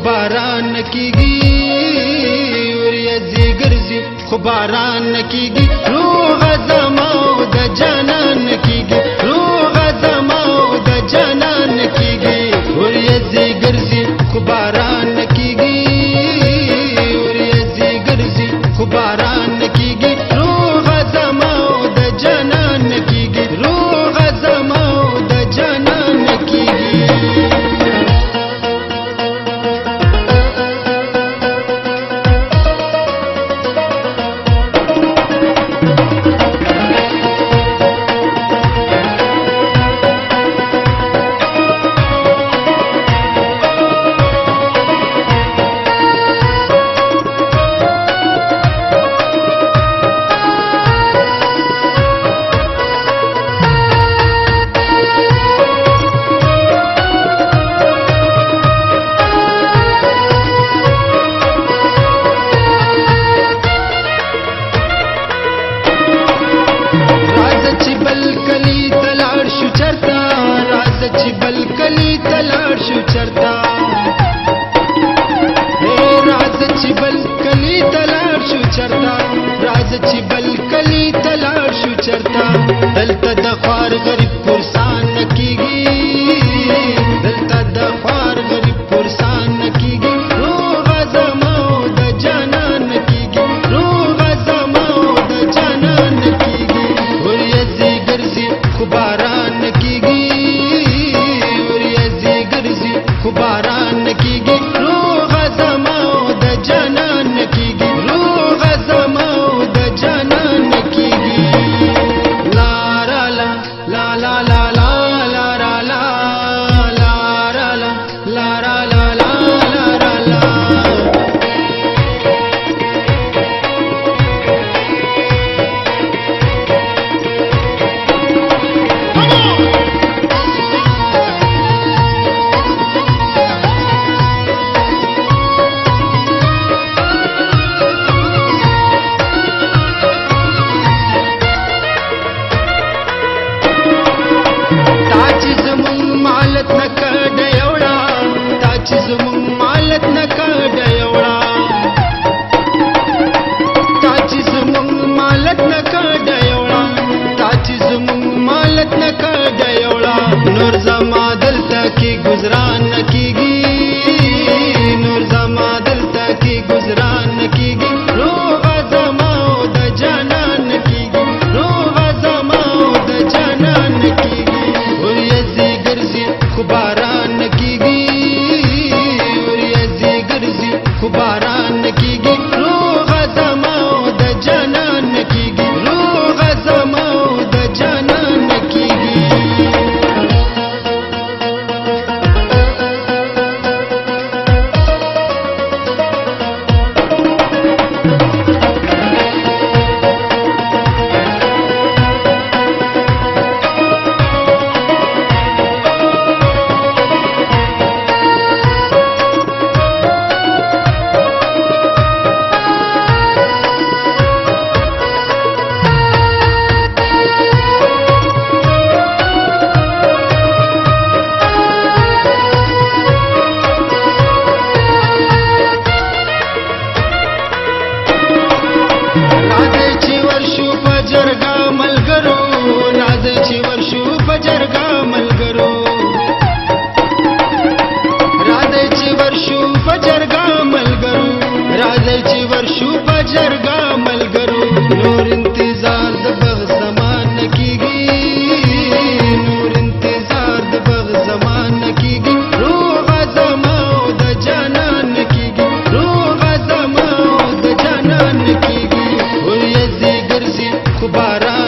باران کیږي ورځي ګرځي خو باران کیږي روغ زما د جانان کیږي روغ زما د جانان کیږي ورځي ګرځي خو باران کیږي ورځي ګرځي خو باران کیږي روغ زما د جانان کیږي روغ زما د جانان کیږي چې بل کلی تلاړ شو چرتا راز چې بل کلی تلاړ شو چرتا راز چې بل کلی تلاړ شو چرتا دلته د خوار غریب پرسان کیږي دلته د خوار غریب پرسان کیږي روغ زما د جانان کیږي روغ زما د جانان کیږي ورځي ګرځي خو باران کیږي خو باران کیږي روغ زما د جانان کیږي روغ زما د جانان کیږي لا لا لا لا لا لا لا لا لا لا لا لا لا زمون مالت نکړ یوړا تا چې زمون مالت نکړ یوړا تا چې زمون مالت نکړ یوړا نور زما دلته کې گزاران کیږي نور زما دلته کې گزاران کیږي روغ زما د جانان کیږي روغ زما د جانان کیږي ورځي ګرځي خو باران کیږي خو باران کیږي روغ زما د جانان کیږي روغ زما د جانان کیږي جرګه ملګرو راځي چې ورشو په جرګه ملګرو راځي چې ورشو په جرګه ملګرو نور انتظار د بغ زمان کیږي نور انتظار د بغ زمان کیږي روغ زما د جانان کیږي روغ زما د جانان کیږي ورځي ګرځي خو باران